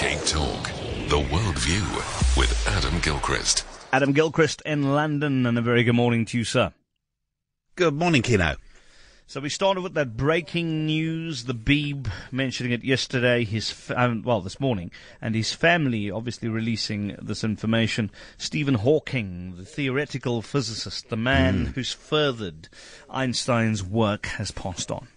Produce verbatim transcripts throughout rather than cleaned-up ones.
Cape Talk, The World View with Adam Gilchrist. Adam Gilchrist in London, and a very good morning to you, sir. Good morning, Kino. So we started with that breaking news, the Beeb mentioning it yesterday, his fa- um, well, this morning, and his family obviously releasing this information. Stephen Hawking, the theoretical physicist, the man mm. who's furthered Einstein's work, has passed on.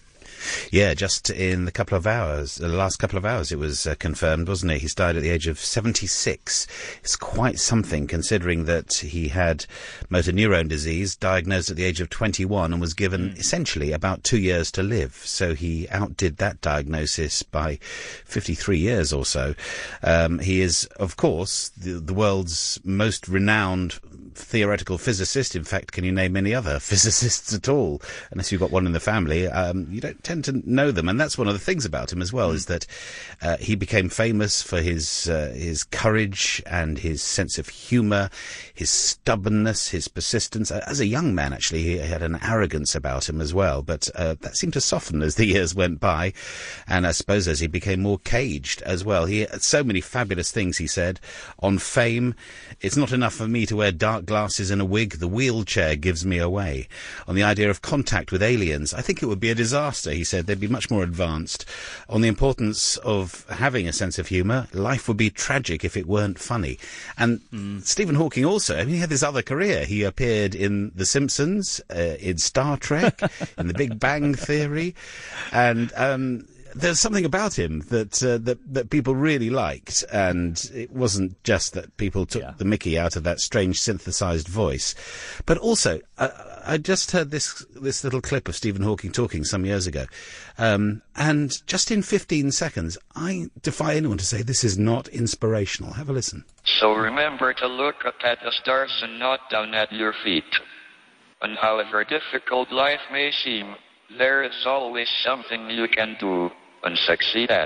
Yeah, just in the couple of hours, the last couple of hours, it was uh, confirmed, wasn't it? He's died at the age of seventy-six. It's quite something, considering that he had motor neurone disease, diagnosed at the age of twenty-one, and was given mm. essentially about two years to live. So he outdid that diagnosis by fifty-three years or so. Um, he is, of course, the, the world's most renowned theoretical physicist. In fact, can you name any other physicists at all? Unless you've got one in the family, um, you don't tend to know them. And that's one of the things about him as well, mm. is that uh, he became famous for his uh, his courage and his sense of humour, his stubbornness, his persistence. As a young man, actually, he had an arrogance about him as well, but uh, that seemed to soften as the years went by, and I suppose as he became more caged as well. He had so many fabulous things he said on fame. It's not enough for me to wear dark glasses and a wig, the wheelchair gives me away. On the idea of contact with aliens, I think it would be a disaster, he said. They'd be much more advanced. On the importance of having a sense of humour, life would be tragic if it weren't funny. And mm. Stephen Hawking also, I mean, he had this other career. He appeared in The Simpsons, uh, in Star Trek, in The Big Bang Theory, and um there's something about him that uh, that that people really liked, and it wasn't just that people took yeah. the mickey out of that strange synthesized voice, but also uh, I just heard this this little clip of Stephen Hawking talking some years ago, um, and just in fifteen seconds, I defy anyone to say this is not inspirational. Have a listen. So remember to look up at the stars and not down at your feet. And however difficult life may seem, there is always something you can do and succeed at.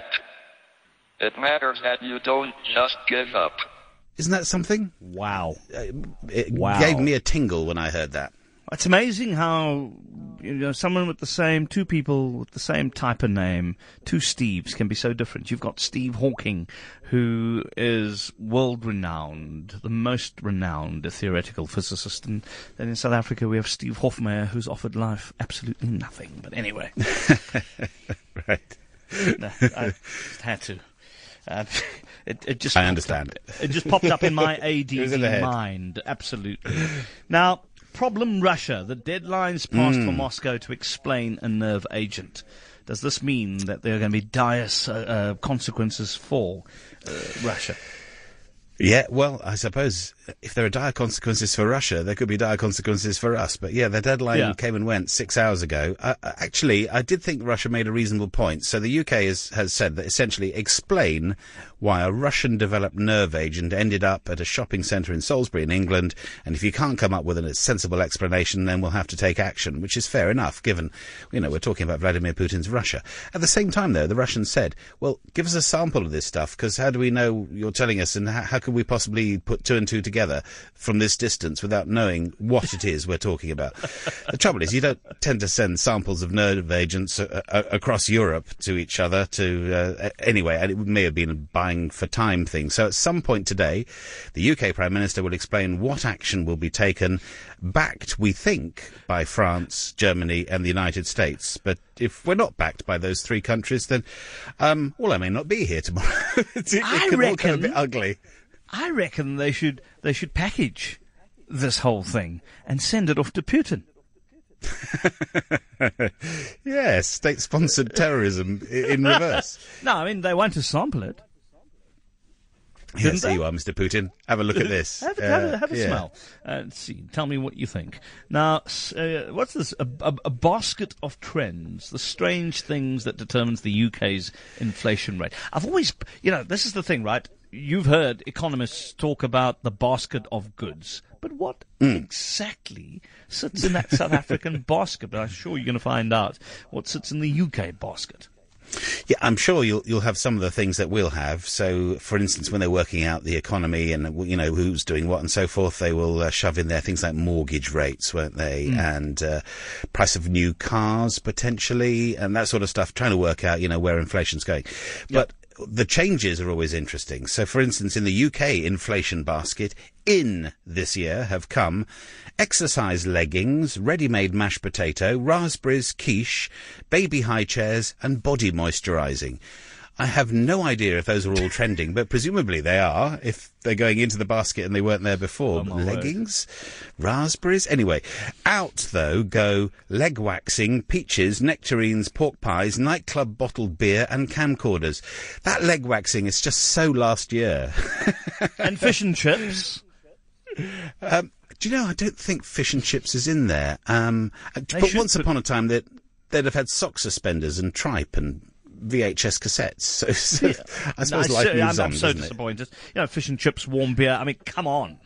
It matters that you don't just give up. Isn't that something? Wow. Uh, it wow. gave me a tingle when I heard that. It's amazing how, you know, someone with the same, two people with the same type of name, two Steves, can be so different. You've got Steve Hawking, who is world-renowned, the most renowned theoretical physicist. And then in South Africa we have Steve Hofmeyr, who's offered life absolutely nothing. But anyway. Right. No, I just had to. Uh, it, it just I understand. Up, it just popped up in my A D D mind. Absolutely. Now, problem Russia. The deadline's passed mm. for Moscow to explain a nerve agent. Does this mean that there are going to be dire uh, uh, consequences for uh, Russia? Yeah, well, I suppose if there are dire consequences for Russia, there could be dire consequences for us. But yeah, the deadline yeah. came and went six hours ago. Uh, actually, I did think Russia made a reasonable point. So the U K has, has said that essentially explain why a Russian-developed nerve agent ended up at a shopping centre in Salisbury in England. And if you can't come up with a sensible explanation, then we'll have to take action, which is fair enough, given, you know, we're talking about Vladimir Putin's Russia. At the same time, though, the Russians said, well, give us a sample of this stuff, because how do we know you're telling us, and how, how could we possibly put two and two together from this distance without knowing what it is we're talking about? The trouble is, you don't tend to send samples of nerve agents uh, uh, across Europe to each other to, uh, anyway, and it may have been a buying for time thing. So at some point today, the U K Prime Minister will explain what action will be taken, backed, we think, by France, Germany and the United States. But if we're not backed by those three countries, then, um, well, I may not be here tomorrow. it, it I can reckon, all get a bit ugly. I reckon they should they should package this whole thing and send it off to Putin. Yes, state-sponsored terrorism in reverse. No, I mean, they want to sample it. Yes, there you are, Mister Putin. Have a look at this. have, uh, have, a, have a yeah. smell. Uh, let's see. Tell me what you think. Now, uh, what's this? A, a, a basket of trends, the strange things that determines the U K's inflation rate. I've always, you know, this is the thing, right? You've heard economists talk about the basket of goods. But what mm. exactly sits in that South African basket? I'm sure you're going to find out what sits in the U K basket. Yeah, I'm sure you'll you'll have some of the things that we'll have. So, for instance, when they're working out the economy and, you know, who's doing what and so forth, they will uh, shove in there things like mortgage rates, won't they? Mm. And uh, price of new cars, potentially, and that sort of stuff, trying to work out, you know, where inflation's going. But yep. the changes are always interesting. So, for instance, in the U K inflation basket, in this year have come exercise leggings, ready-made mashed potato, raspberries, quiche, baby high chairs, and body moisturising. I have no idea if those are all trending, but presumably they are, if they're going into the basket and they weren't there before. Oh, leggings, raspberries. Anyway, out, though, go leg waxing, peaches, nectarines, pork pies, nightclub bottled beer, and camcorders. That leg waxing is just so last year. And fish and chips. Um, do you know, I don't think fish and chips is in there. Um, but should once put- upon a time, they'd, they'd have had sock suspenders and tripe and V H S cassettes. So, so I suppose No, life so- moves I'm, on, I'm so doesn't it? disappointed. You know, fish and chips, warm beer. I mean, come on.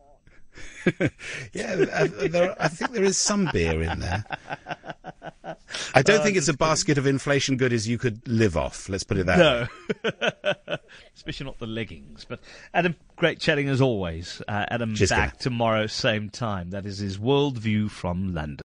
Yeah, uh, there, I think there is some beer in there. I don't Uh, think it's a basket of inflation goodies you could live off. Let's put it that way. No. Especially not the leggings. But Adam, great chatting as always. Uh, Adam Cheers, back Gary. tomorrow, same time. That is his worldview from London.